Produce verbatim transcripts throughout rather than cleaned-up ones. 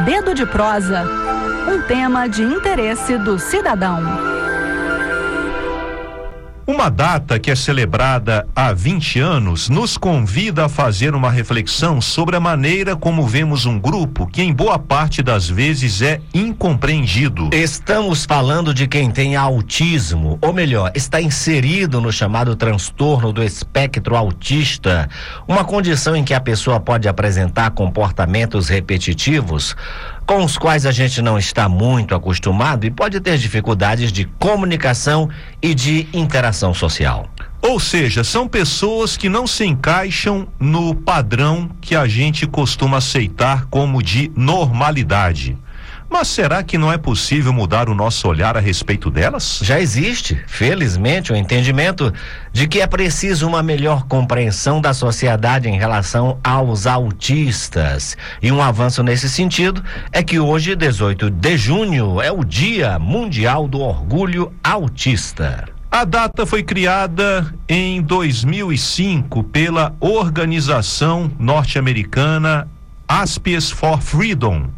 Dedo de Prosa, um tema de interesse do cidadão. Uma data que é celebrada há vinte anos nos convida a fazer uma reflexão sobre a maneira como vemos um grupo que em boa parte das vezes é incompreendido. Estamos falando de quem tem autismo, ou melhor, está inserido no chamado transtorno do espectro autista, uma condição em que a pessoa pode apresentar comportamentos repetitivos com os quais a gente não está muito acostumado e pode ter dificuldades de comunicação e de interação social. Ou seja, são pessoas que não se encaixam no padrão que a gente costuma aceitar como de normalidade. Mas será que não é possível mudar o nosso olhar a respeito delas? Já existe, felizmente, o entendimento de que é preciso uma melhor compreensão da sociedade em relação aos autistas. E um avanço nesse sentido é que hoje, dezoito de junho, é o Dia Mundial do Orgulho Autista. A data foi criada em dois mil e cinco pela organização norte-americana Aspies for Freedom.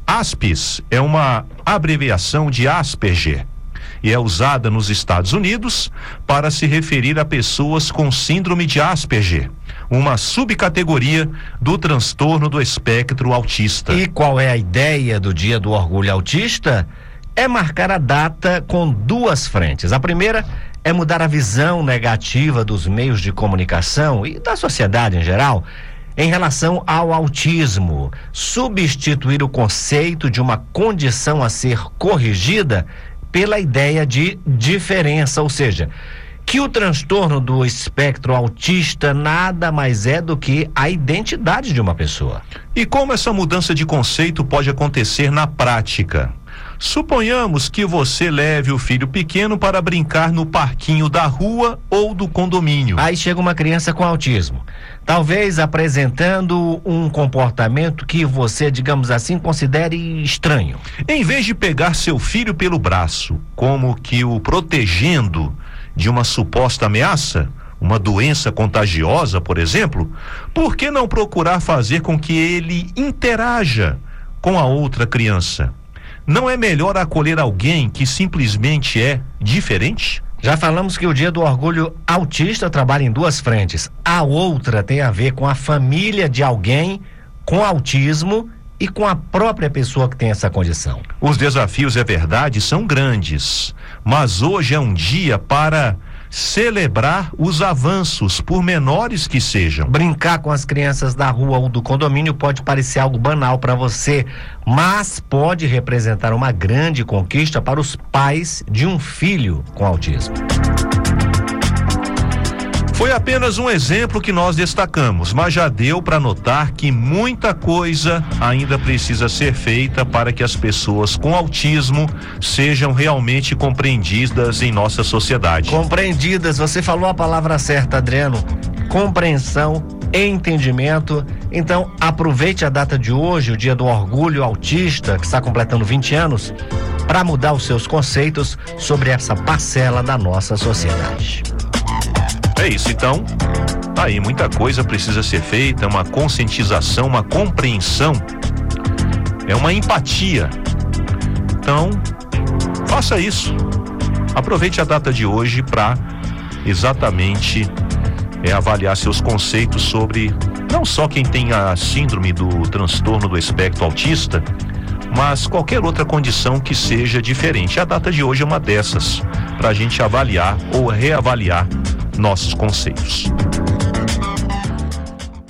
Aspies é uma abreviação de Asperger e é usada nos Estados Unidos para se referir a pessoas com síndrome de Asperger, uma subcategoria do transtorno do espectro autista. E qual é a ideia do Dia do Orgulho Autista? É marcar a data com duas frentes. A primeira é mudar a visão negativa dos meios de comunicação e da sociedade em geral em relação ao autismo, substituir o conceito de uma condição a ser corrigida pela ideia de diferença, ou seja, que o transtorno do espectro autista nada mais é do que a identidade de uma pessoa. E como essa mudança de conceito pode acontecer na prática? Suponhamos que você leve o filho pequeno para brincar no parquinho da rua ou do condomínio. Aí chega uma criança com autismo, talvez apresentando um comportamento que você, digamos assim, considere estranho. Em vez de pegar seu filho pelo braço, como que o protegendo de uma suposta ameaça, uma doença contagiosa, por exemplo, por que não procurar fazer com que ele interaja com a outra criança? Não é melhor acolher alguém que simplesmente é diferente? Já falamos que o Dia do Orgulho Autista trabalha em duas frentes. A outra tem a ver com a família de alguém com autismo e com a própria pessoa que tem essa condição. Os desafios, é verdade, são grandes, mas hoje é um dia para celebrar os avanços, por menores que sejam. Brincar com as crianças da rua ou do condomínio pode parecer algo banal para você, mas pode representar uma grande conquista para os pais de um filho com autismo. Foi apenas um exemplo que nós destacamos, mas já deu para notar que muita coisa ainda precisa ser feita para que as pessoas com autismo sejam realmente compreendidas em nossa sociedade. Compreendidas, você falou a palavra certa, Adriano. Compreensão, entendimento. Então, aproveite a data de hoje, o Dia do Orgulho Autista, que está completando vinte anos, para mudar os seus conceitos sobre essa parcela da nossa sociedade. É isso, então, tá aí, muita coisa precisa ser feita, uma conscientização, uma compreensão, é uma empatia. Então, faça isso. Aproveite a data de hoje para exatamente é, avaliar seus conceitos sobre não só quem tem a síndrome do transtorno do espectro autista, mas qualquer outra condição que seja diferente. A data de hoje é uma dessas, para a gente avaliar ou reavaliar nossos conceitos.